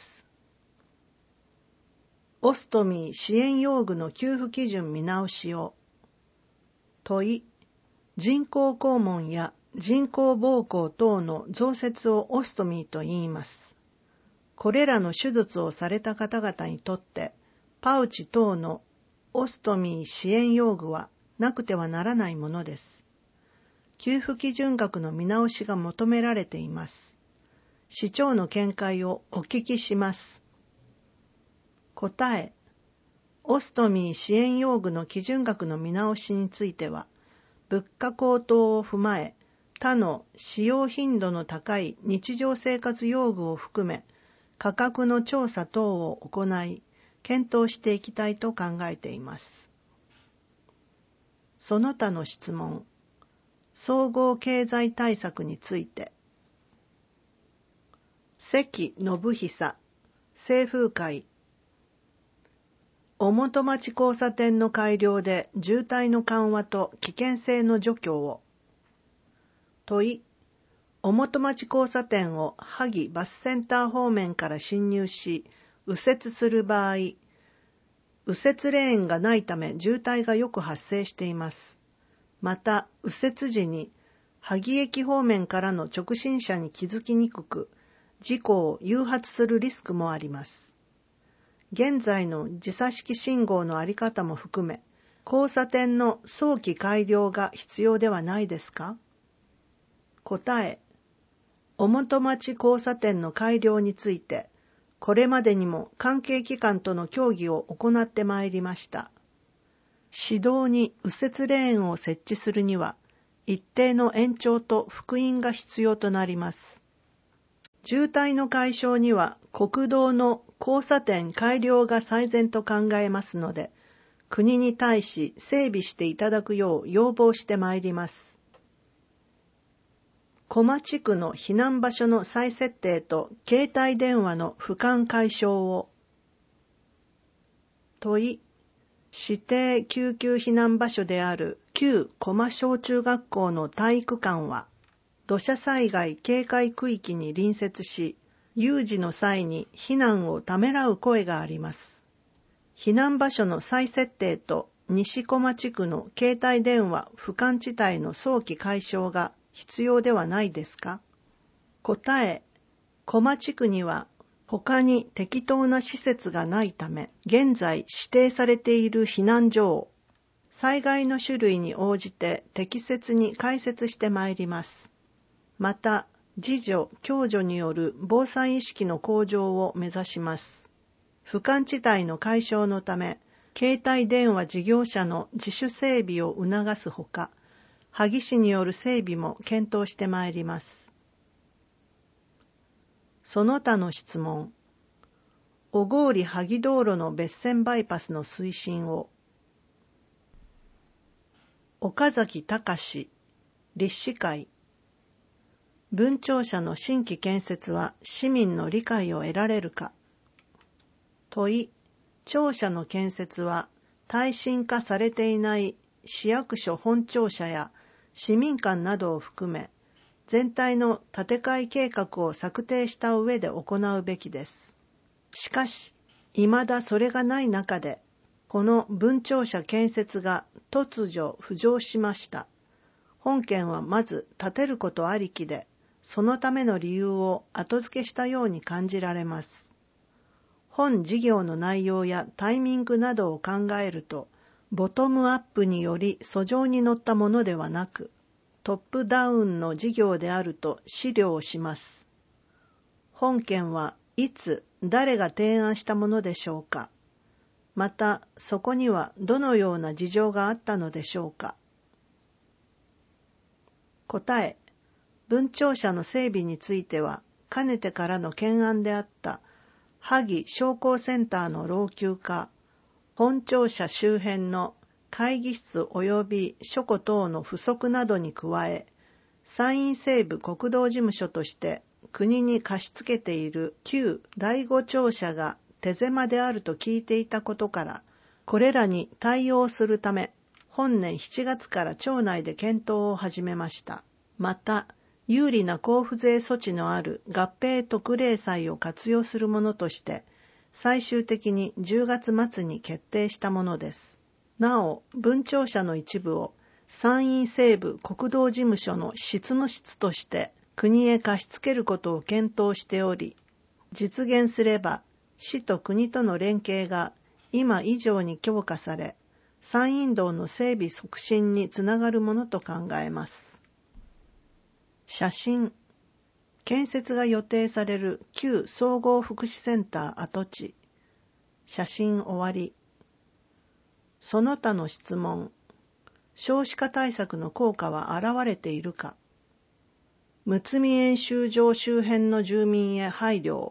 オストミー支援用具の給付基準見直しを。問い、人工肛門や人工膀胱等の増設をオストミーと言います。これらの手術をされた方々にとって、パウチ等のオストミー支援用具はなくてはならないものです。給付基準額の見直しが求められています。市長の見解をお聞きします。答え、オストミー支援用具の基準額の見直しについては、物価高騰を踏まえ、他の使用頻度の高い日常生活用具を含め、価格の調査等を行い、検討していきたいと考えています。その他の質問、総合経済対策について。関信久、清風会。尾本町交差点の改良で渋滞の緩和と危険性の除去を。問い、尾本町交差点を萩バスセンター方面から進入し、右折する場合、右折レーンがないため渋滞がよく発生しています。また、右折時に萩駅方面からの直進車に気づきにくく、事故を誘発するリスクもあります。現在の時差式信号のあり方も含め、交差点の早期改良が必要ではないですか？答え、尾本町交差点の改良について、これまでにも関係機関との協議を行ってまいりました。市道に右折レーンを設置するには、一定の延長と幅員が必要となります。渋滞の解消には国道の交差点改良が最善と考えますので、国に対し整備していただくよう要望してまいります。小間地区の避難場所の再設定と携帯電話の不完解消を。問い、指定救急避難場所である旧小間小中学校の体育館は、土砂災害警戒区域に隣接し、有事の際に避難をためらう声があります。避難場所の再設定と西小間地区の携帯電話不完地帯の早期解消が必要ではないですか？答え、小間地区には他に適当な施設がないため、現在指定されている避難所を災害の種類に応じて適切に開設してまいります。また、自助・共助による防災意識の向上を目指します。不完地帯の解消のため、携帯電話事業者の自主整備を促すほか、萩市による整備も検討してまいります。その他の質問、小郡萩道路の別線バイパスの推進を。岡崎隆、立志会。分庁舎の新規建設は市民の理解を得られるか。問い、庁舎の建設は耐震化されていない市役所本庁舎や市民館などを含め、全体の建て替え計画を策定した上で行うべきです。しかし、未だそれがない中で、この分庁舎建設が突如浮上しました。本件はまず建てることありきで、そのための理由を後付けしたように感じられます。本事業の内容やタイミングなどを考えると、ボトムアップにより訴状に載ったものではなく、トップダウンの事業であると思慮をします。本件はいつ、誰が提案したものでしょうか。また、そこにはどのような事情があったのでしょうか。答え、分庁舎の整備については、かねてからの懸案であった萩商工センターの老朽化、本庁舎周辺の会議室及び書庫等の不足などに加え、山陰西部国道事務所として国に貸し付けている旧第五庁舎が手狭であると聞いていたことから、これらに対応するため、本年7月から庁内で検討を始めました。また、有利な交付税措置のある合併特例債を活用するものとして、最終的に10月末に決定したものです。なお、分庁舎の一部を山陰西部国道事務所の執務室として国へ貸し付けることを検討しており、実現すれば市と国との連携が今以上に強化され、 山陰道の整備促進につながるものと考えます。写真、建設が予定される旧総合福祉センター跡地。写真終わり。その他の質問。少子化対策の効果は現れているか。むつみ演習場周辺の住民へ配慮。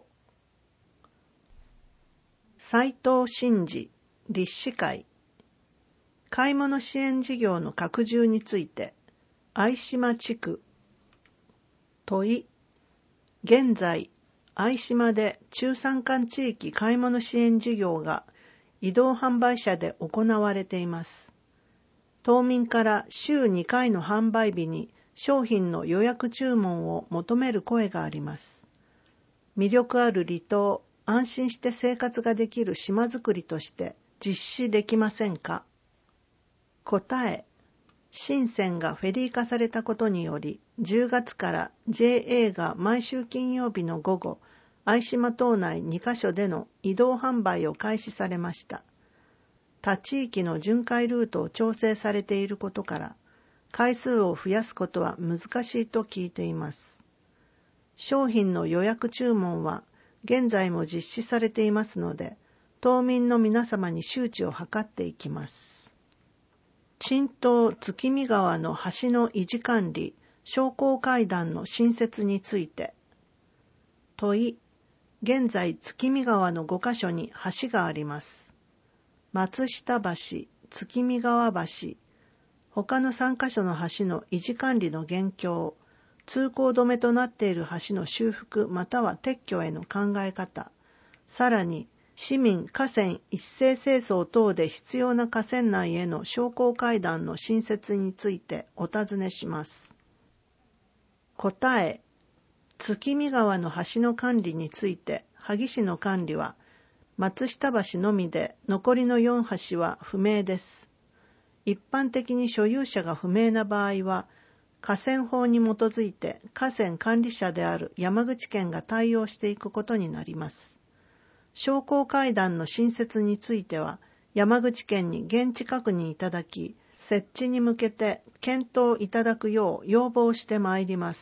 斉藤真二立志会。買い物支援事業の拡充について、相島地区。問い。現在、相島で中山間地域買い物支援事業が移動販売車で行われています。島民から週2回の販売日に商品の予約注文を求める声があります。魅力ある離島、安心して生活ができる島づくりとして実施できませんか。答え。新線がフェリー化されたことにより、10月から JA が毎週金曜日の午後、相島島内2カ所での移動販売を開始されました。他地域の巡回ルートを調整されていることから、回数を増やすことは難しいと聞いています。商品の予約注文は現在も実施されていますので、島民の皆様に周知を図っていきます。新島月見川の橋の維持管理、商工会談の新設について。問い。現在月見川の5カ所に橋があります。松下橋、月見川橋、他の3カ所の橋の維持管理の現況、通行止めとなっている橋の修復または撤去への考え方、さらに市民河川一斉清掃等で必要な河川内への商工会談の新設についてお尋ねします。答え。月見川の橋の管理について、萩市の管理は松下橋のみで残りの4橋は不明です。一般的に所有者が不明な場合は、河川法に基づいて河川管理者である山口県が対応していくことになります。商工会談の新設については、山口県に現地確認いただき、設置に向けて検討いただくよう要望してまいります。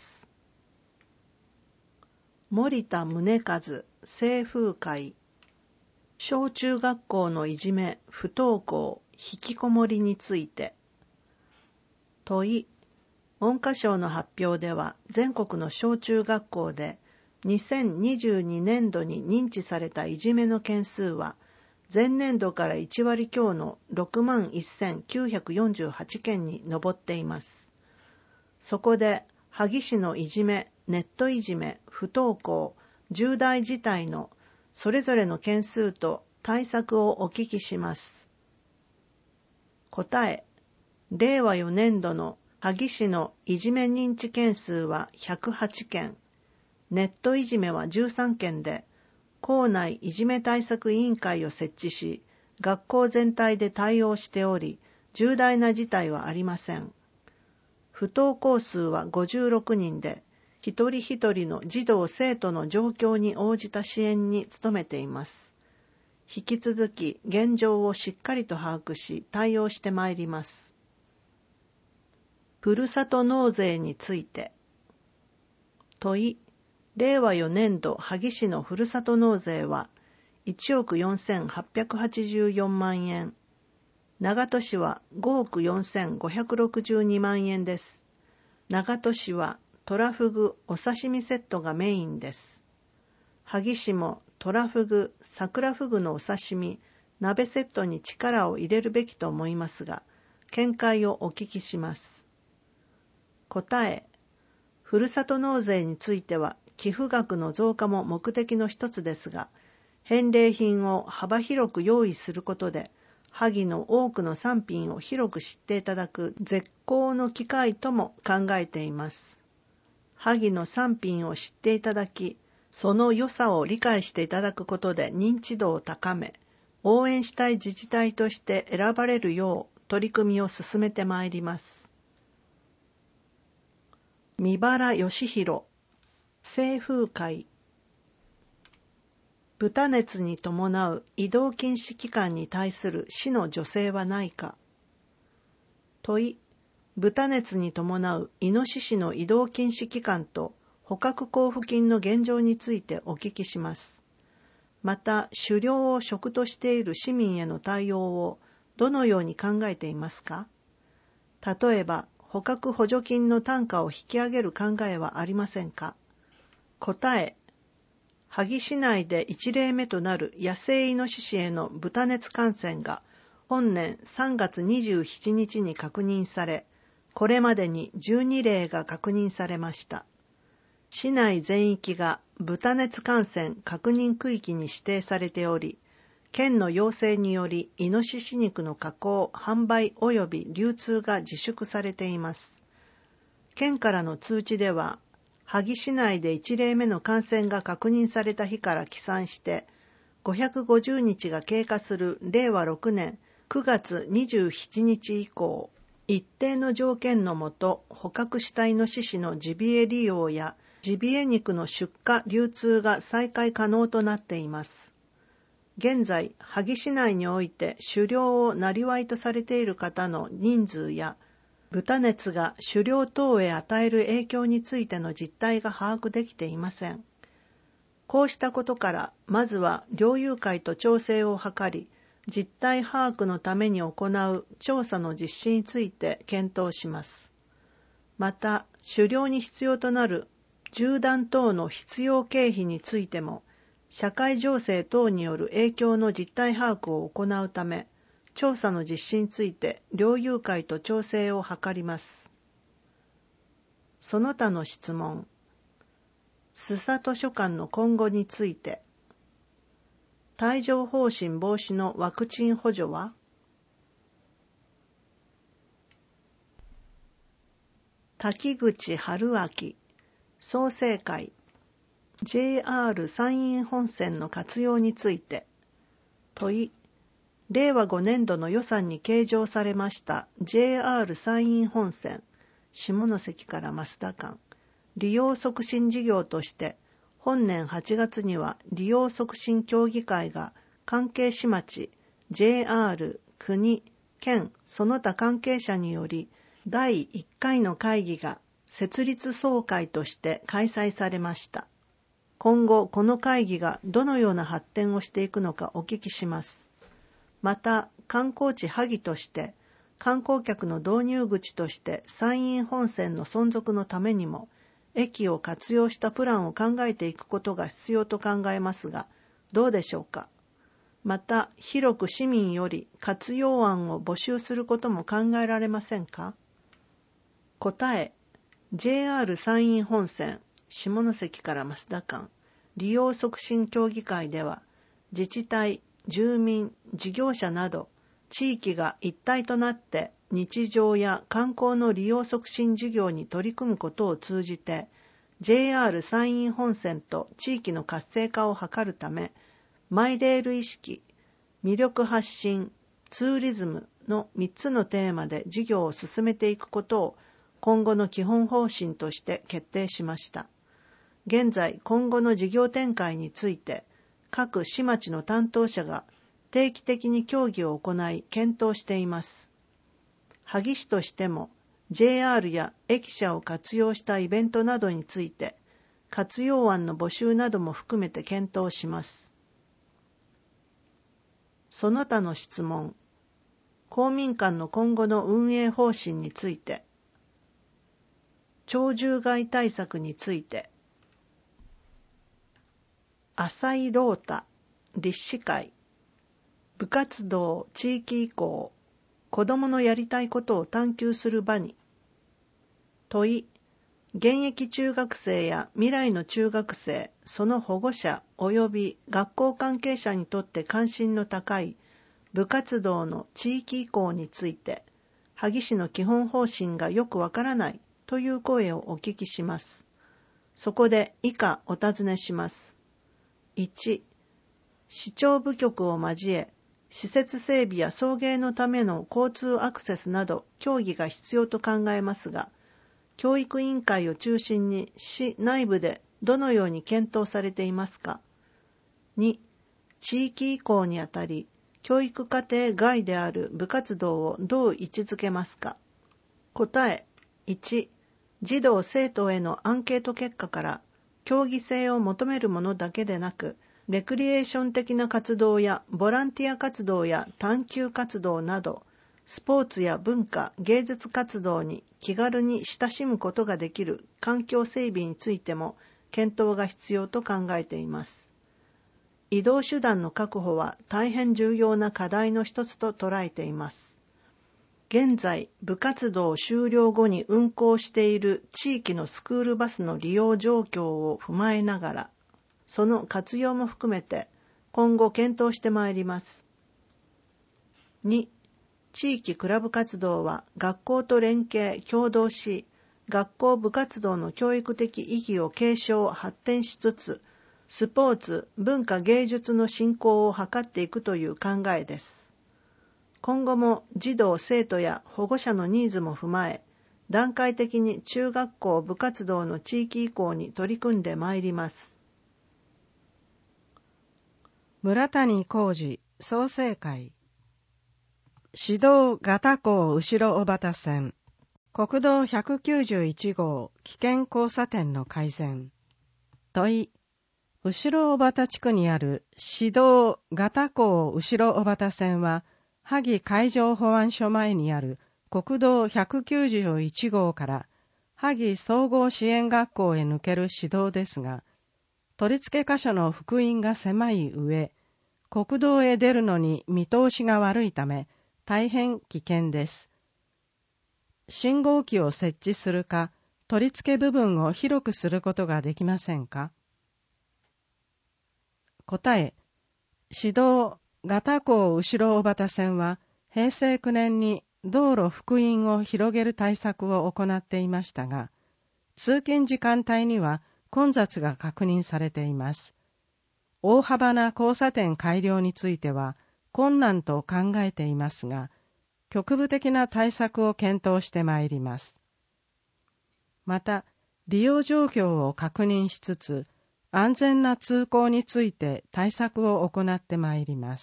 森田宗和清風会。小中学校のいじめ、不登校、引きこもりについて。問い。文科省の発表では、全国の小中学校で2022年度に認知されたいじめの件数は、前年度から1割強の61,948 件に上っています。そこで、萩市のいじめ、ネットいじめ、不登校、重大事態のそれぞれの件数と対策をお聞きします。答え。令和4年度の萩市のいじめ認知件数は108件、ネットいじめは13件で、校内いじめ対策委員会を設置し、学校全体で対応しており、重大な事態はありません。不登校数は56人で、一人一人の児童生徒の状況に応じた支援に努めています。引き続き現状をしっかりと把握し対応してまいります。ふるさと納税について。問い。令和4年度萩市のふるさと納税は1億4884万円。長門市は5億4562万円です。長門市はトラフグお刺身セットがメインです。萩市もトラフグ、桜フグのお刺身、鍋セットに力を入れるべきと思いますが、見解をお聞きします。答え。ふるさと納税については、寄付額の増加も目的の一つですが、返礼品を幅広く用意することで、萩の多くの産品を広く知っていただく絶好の機会とも考えています。萩の産品を知っていただき、その良さを理解していただくことで認知度を高め、応援したい自治体として選ばれるよう取り組みを進めてまいります。三原義弘清風会。豚熱に伴う移動禁止期間に対する市の助成はないか。 問い、豚熱に伴うイノシシの移動禁止期間と捕獲交付金の現状についてお聞きします。また、狩猟を職としている市民への対応をどのように考えていますか？例えば、捕獲補助金の単価を引き上げる考えはありませんか？答え、萩市内で1例目となる野生イノシシへの豚熱感染が本年3月27日に確認され、これまでに12例が確認されました。市内全域が豚熱感染確認区域に指定されており、県の要請によりイノシシ肉の加工、販売及び流通が自粛されています。県からの通知では、萩市内で1例目の感染が確認された日から起算して550日が経過する令和6年9月27日以降、一定の条件のもと捕獲したイノシシのジビエ利用やジビエ肉の出荷・流通が再開可能となっています。現在、萩市内において狩猟を生業とされている方の人数や豚熱が狩猟等へ与える影響についての実態が把握できていません。こうしたことから、まずは猟友会と調整を図り、実態把握のために行う調査の実施について検討します。また、狩猟に必要となる銃弾等の必要経費についても、社会情勢等による影響の実態把握を行うため、調査の実施について猟友会と調整を図ります。その他の質問。須佐図書館の今後について。帯状疱疹防止のワクチン補助は？滝口春明、創成会、JR 山陰本線の活用について。問い、令和5年度の予算に計上されました JR 山陰本線、下関から増田間、利用促進事業として、本年8月には利用促進協議会が関係市町、JR、国、県、その他関係者により第1回の会議が設立総会として開催されました。今後この会議がどのような発展をしていくのかお聞きします。また観光地萩として観光客の導入口として山陰本線の存続のためにも駅を活用したプランを考えていくことが必要と考えますが、どうでしょうか。また、広く市民より活用案を募集することも考えられませんか。答え、JR 山陰本線、下関から増田間、利用促進協議会では、自治体、住民、事業者など、地域が一体となって日常や観光の利用促進事業に取り組むことを通じて JR 山陰本線と地域の活性化を図るためマイレール意識、魅力発信、ツーリズムの3つのテーマで事業を進めていくことを今後の基本方針として決定しました。現在今後の事業展開について各市町の担当者が定期的に協議を行い検討しています。萩市としても JR や駅舎を活用したイベントなどについて活用案の募集なども含めて検討します。その他の質問。公民館の今後の運営方針について。鳥獣害対策について。浅井郎太、立志会。部活動地域移行、子どものやりたいことを探求する場に。問い、現役中学生や未来の中学生、その保護者及び学校関係者にとって関心の高い部活動の地域移行について、萩市の基本方針がよくわからないという声をお聞きします。そこで以下お尋ねします。1、市長部局を交え、施設整備や送迎のための交通アクセスなど協議が必要と考えますが、教育委員会を中心に市内部でどのように検討されていますか。2、地域移行にあたり、教育課程外である部活動をどう位置づけますか。 答え1、児童生徒へのアンケート結果から競技性を求めるものだけでなく、レクリエーション的な活動やボランティア活動や探究活動など、スポーツや文化、芸術活動に気軽に親しむことができる環境整備についても検討が必要と考えています。移動手段の確保は大変重要な課題の一つと捉えています。現在、部活動終了後に運行している地域のスクールバスの利用状況を踏まえながら、その活用も含めて今後検討してまいります。2、地域クラブ活動は学校と連携・協働し、学校部活動の教育的意義を継承・発展しつつ、スポーツ・文化芸術の振興を図っていくという考えです。今後も児童・生徒や保護者のニーズも踏まえ、段階的に中学校部活動の地域移行に取り組んでまいります。 村谷浩二創成会市道潟港後ろ小畑線国道191号危険交差点の改善。問い、後ろ小畑地区にある市道潟港後ろ小畑線は、萩海上保安署前にある国道191号から萩総合支援学校へ抜ける市道ですが、取り付け箇所の幅員が狭い上、国道へ出るのに見通しが悪いため、大変危険です。信号機を設置するか、取り付け部分を広くすることができませんか？答え、市道潟港後ろ小畑線は平成9年に道路幅員を広げる対策を行っていましたが、通勤時間帯には混雑が確認されています。大幅な交差点改良については困難と考えていますが、局部的な対策を検討してまいります。また、利用状況を確認しつつ、安全な通行について対策を行ってまいります。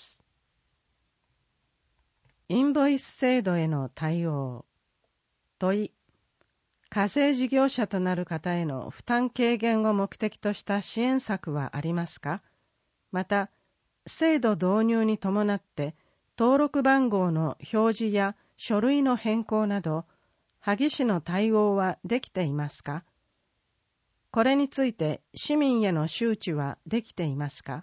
インボイス制度への対応。問い、課税事業者となる方への負担軽減を目的とした支援策はありますか？また、制度導入に伴って登録番号の表示や書類の変更など、萩市の対応はできていますか？これについて市民への周知はできていますか？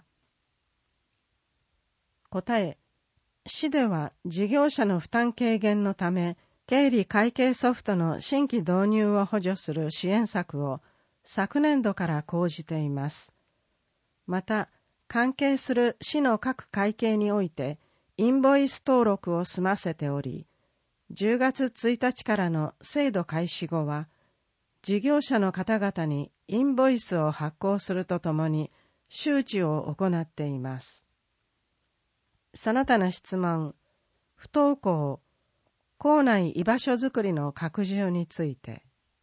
答え、市では事業者の負担軽減のため、経理会計ソフトの新規導入を補助する支援策を昨年度から講じています。また、関係する市の各会計において、インボイス登録を済ませており、10月1日からの制度開始後は、事業者の方々にインボイスを発行するとともに周知を行っています。その他の質問、不登校、校内居場所づくりの拡充について。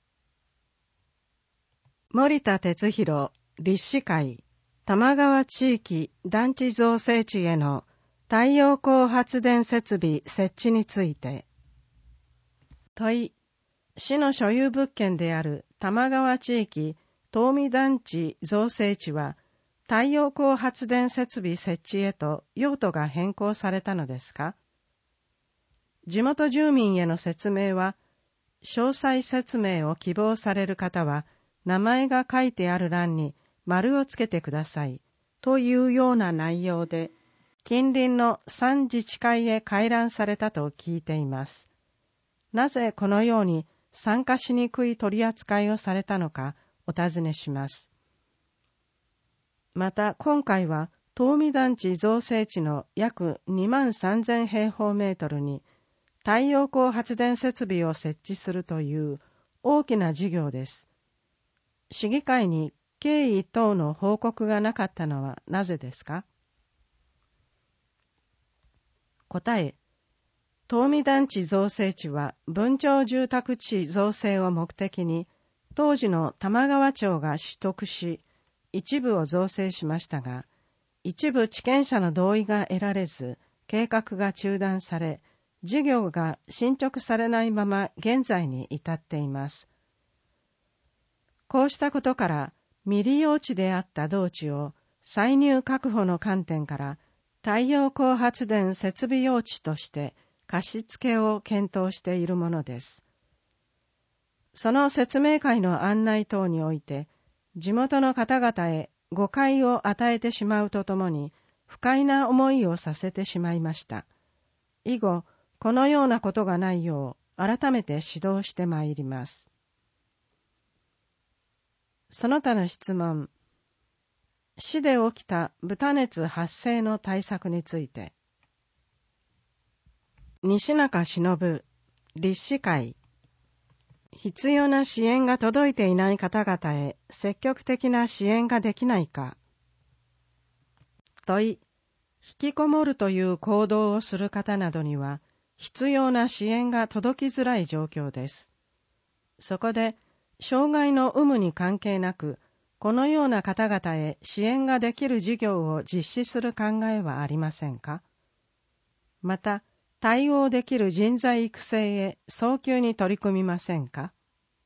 森田哲弘立志会玉川地域団地造成地への太陽光発電設備設置について。問い、市の所有物件である玉川地域東美団地造成地は太陽光発電設備設置へと用途が変更されたのですか？地元住民への説明は、詳細説明を希望される方は名前が書いてある欄に丸をつけてくださいというような内容で、近隣の3自治会へ回覧されたと聞いています。なぜこのように参加しにくい取り扱いをされたのかお尋ねします。また今回は東美団地造成地の約23,000平方メートルに太陽光発電設備を設置するという大きな事業です。市議会に経緯等の報告がなかったのはなぜですか？答え、東美団地造成地は分譲住宅地造成を目的に当時の玉川町が取得し、一部を造成しましたが、一部地権者の同意が得られず計画が中断され、 事業が進捗されないまま現在に至っています。こうしたことから未利用地であった同地を歳入確保の観点から太陽光発電設備用地として貸付を検討しているものです。その説明会の案内等において地元の方々へ誤解を与えてしまうとともに不快な思いをさせてしまいました。以後、このようなことがないよう改めて指導してまいります。その他の質問。市で起きた豚熱発生の対策について。西中忍立志会。必要な支援が届いていない方々へ積極的な支援ができないか。問い。引きこもるという行動をする方などには必要な支援が届きづらい状況です。そこで障害の有無に関係なくこのような方々へ支援ができる事業を実施する考えはありませんか。また対応できる人材育成へ早急に取り組みませんか。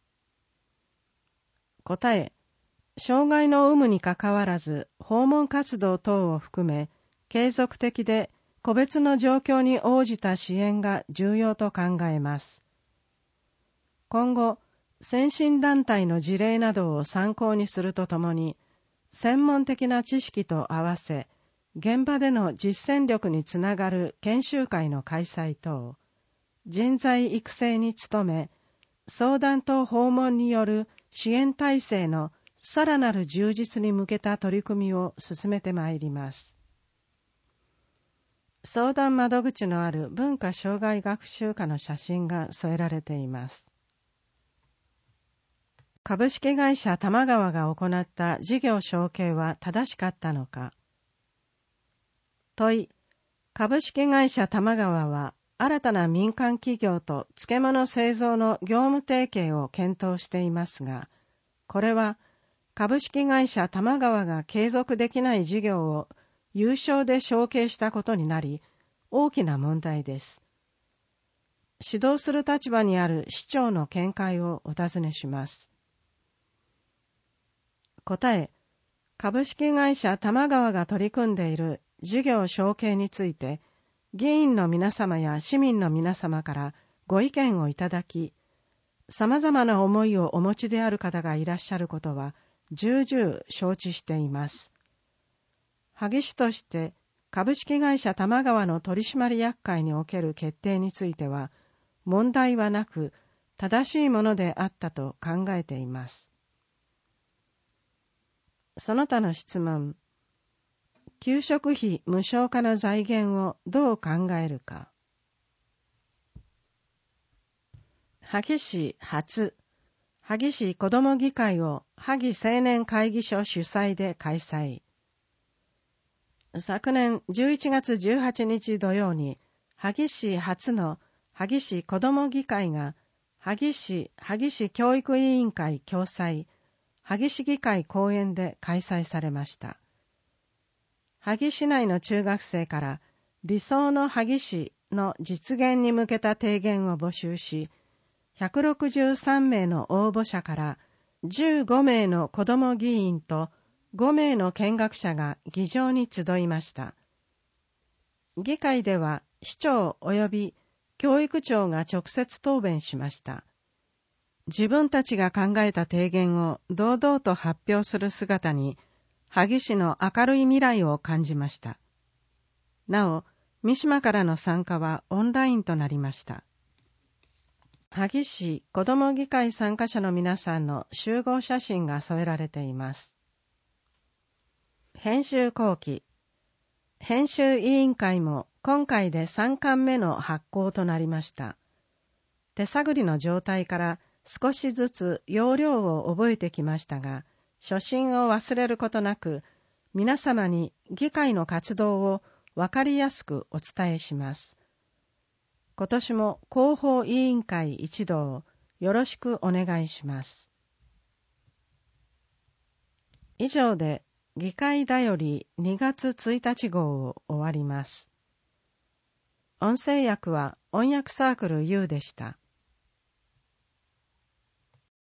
答え。障害の有無にかかわらず訪問活動等を含め継続的で個別の状況に応じた支援が重要と考えます。今後、先進団体の事例などを参考にするとともに、専門的な知識と合わせ、現場での実践力につながる研修会の開催等、人材育成に努め、相談と訪問による支援体制のさらなる充実に向けた取り組みを進めてまいります。相談窓口のある文化障害学習課の写真が添えられています。株式会社玉川が行った事業承継は正しかったのか。問い。株式会社玉川は新たな民間企業と漬物製造の業務提携を検討していますが、これは株式会社玉川が継続できない事業を有償で承継したことになり、大きな問題です。指導する立場にある市長の見解をお尋ねします。答え。株式会社玉川が取り組んでいる事業承継について、議員の皆様や市民の皆様からご意見をいただき、様々な思いをお持ちである方がいらっしゃることは重々承知しています。萩市として株式会社玉川の取締役会における決定については問題はなく正しいものであったと考えています。その他の質問。給食費無償化の財源をどう考えるか。萩市初、萩市子ども議会を萩青年会議所主催で開催。昨年11月18日土曜に、萩市初の萩市子ども議会が萩市教育委員会共催、萩市議会公園で開催されました。萩市内の中学生から理想の萩市の実現に向けた提言を募集し、163名の応募者から15名の子ども議員と5名の見学者が議場に集いました。議会では市長及び教育長が直接答弁しました。自分たちが考えた提言を堂々と発表する姿に、萩市の明るい未来を感じました。なお、三島からの参加はオンラインとなりました。萩市子ども議会参加者の皆さんの集合写真が添えられています。編集後期。編集委員会も今回で3巻目の発行となりました。手探りの状態から少しずつ要領を覚えてきましたが、初心を忘れることなく、皆様に議会の活動をわかりやすくお伝えします。今年も広報委員会一同よろしくお願いします。以上で議会だより2月1日号を終わります。 音声訳は音訳サークル U でした。